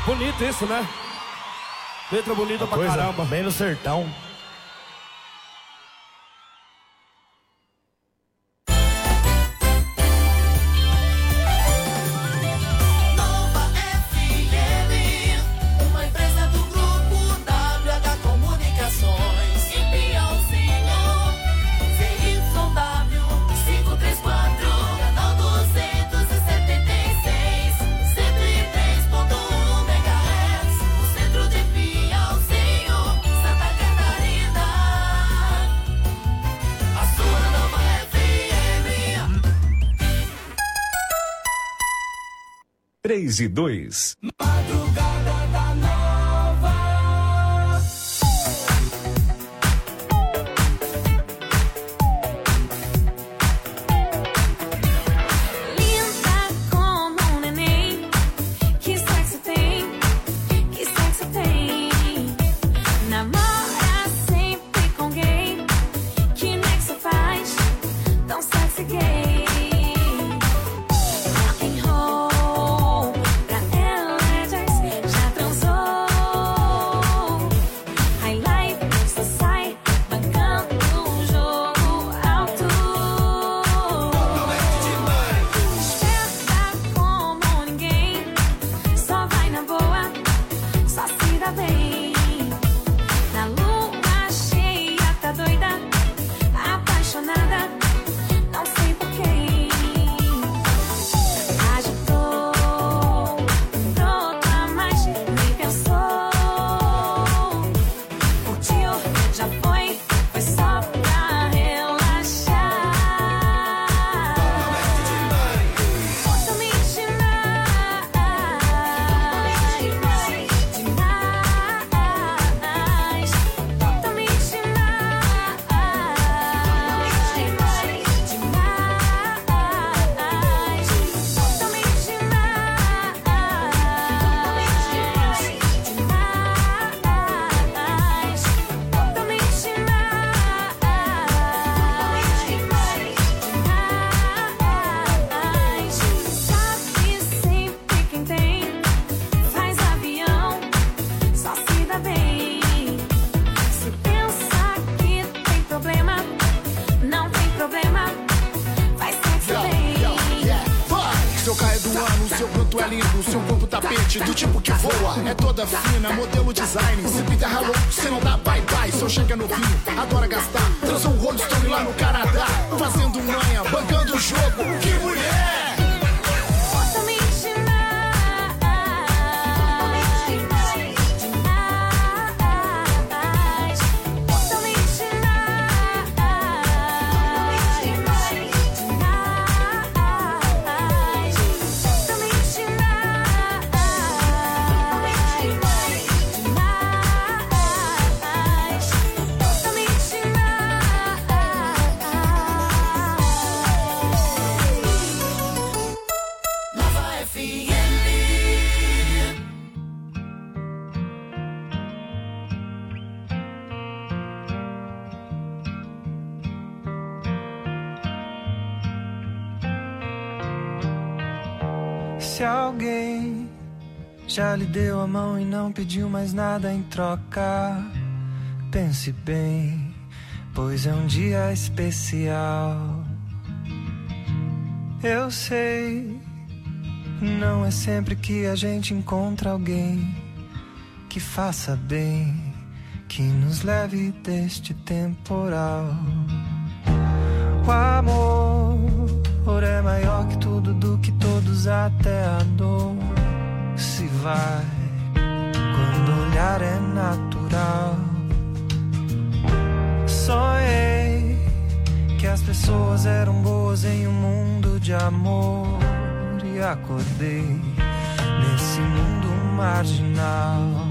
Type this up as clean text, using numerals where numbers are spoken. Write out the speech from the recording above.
Bonito isso, né? Letra bonita pra caramba. Bem no sertão. Três e 2. Madrugada da Nova. Linda como um neném. Que sexo tem? Que sexo tem? Namora sempre com gay. Que nexo faz? Tão sexy gay. Do tipo que voa, é toda fina, modelo design. Se pinta hello, cê não dá bye-bye. Só chega novinho, adora gastar. Transou um Rolling Stone lá no Canadá, fazendo manha, bancando o jogo. Que mulher! Se alguém já lhe deu a mão e não pediu mais nada em troca, pense bem, pois é um dia especial. Eu sei, não é sempre que a gente encontra alguém que faça bem, que nos leve deste temporal. O amor é maior que tudo, do que todos, até a dor se vai quando o olhar é natural. Sonhei que as pessoas eram boas em um mundo de amor, e acordei nesse mundo marginal.